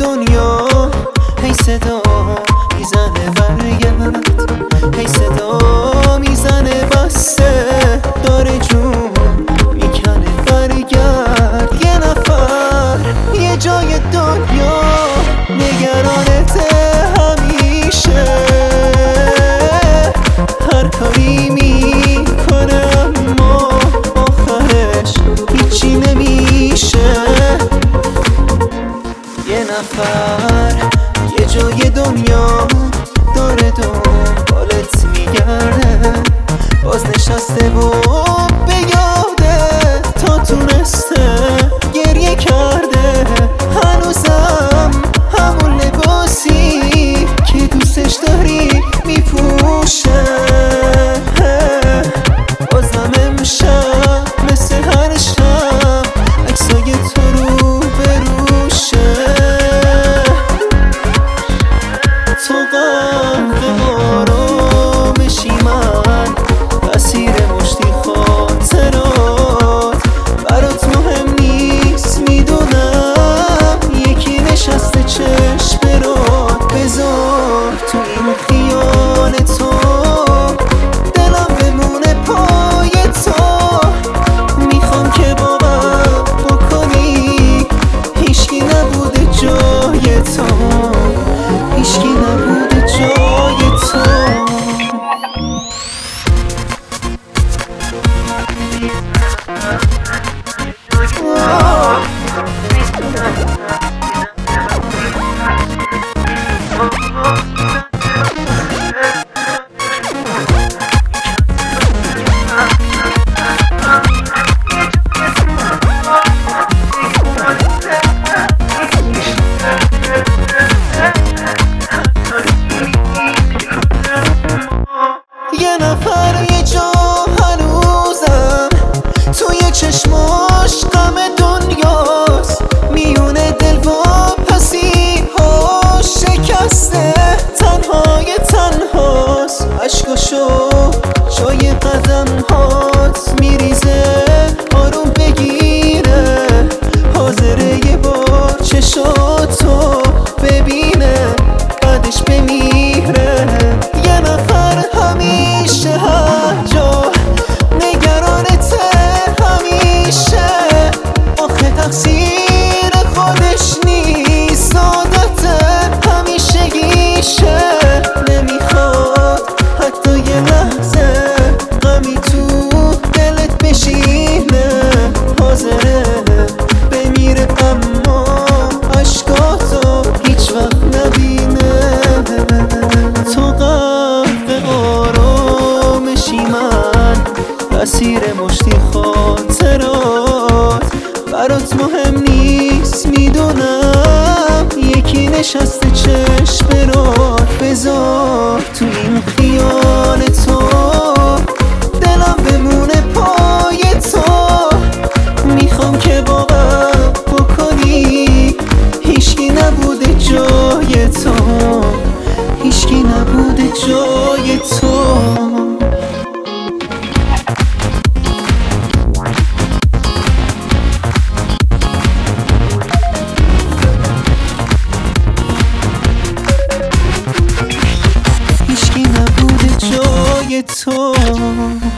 دنیا هی صدا میزنه برگرد، هی صدا میزنه بسته داره جون میکنه برگرد. یه نفر یه جای دنیا نگرانته همیشه، هر کاری میکنه اما آخرش هیچی نمیشه. یه نفر یه جای دنیا داره دنبالت میگرده، باز نشسته و به یاده تا تونسته گریه کرده. هنوزم همون لباسی که دوستش داری میپوشه، بازم امشب مثل هر شب عکسای تو رو بروشه. تو غرق آرامشی، من اسیر مشتی خاطرات، برات مهم نیست میدونم، یکی نشسته چشم برات. بذار تو این خیال تو دلم بمونه پای تو، میخوام که باور بکنی هیچکی نبوده جای تو، هیچکی نبوده جای تو. یه نفر یه جا هنوزم توی چشماش غم دنیاست، میونه دل و پسی هاش شکسته تنهای تنهاست. عشقاشو جای قدم هات میریزه آروم بگیره، حاضره یه بار چشاتو ببینه بعدش بمیره. یه نفر همیشه هر جا نگرانته همیشه، آخه تقصیر خودش نیست عادته همیشگیشه. نمیخواد حتی یه لحظه غمی تو دلت بشینه، حاضره بمیره اما عشقاتو هیچ وقت نبینه. تو غرق آرامشی، من اسیر مشتی خاطرات، برات مهم نیست میدونم، یکی نشسته چشم برات. بذار تو این خیال تو دلم بمونه پای تو، میخوام که باور بکنی هیچکی نبوده جای تو، هیچکی نبوده جای تو. هیچکی نبوده جای تو.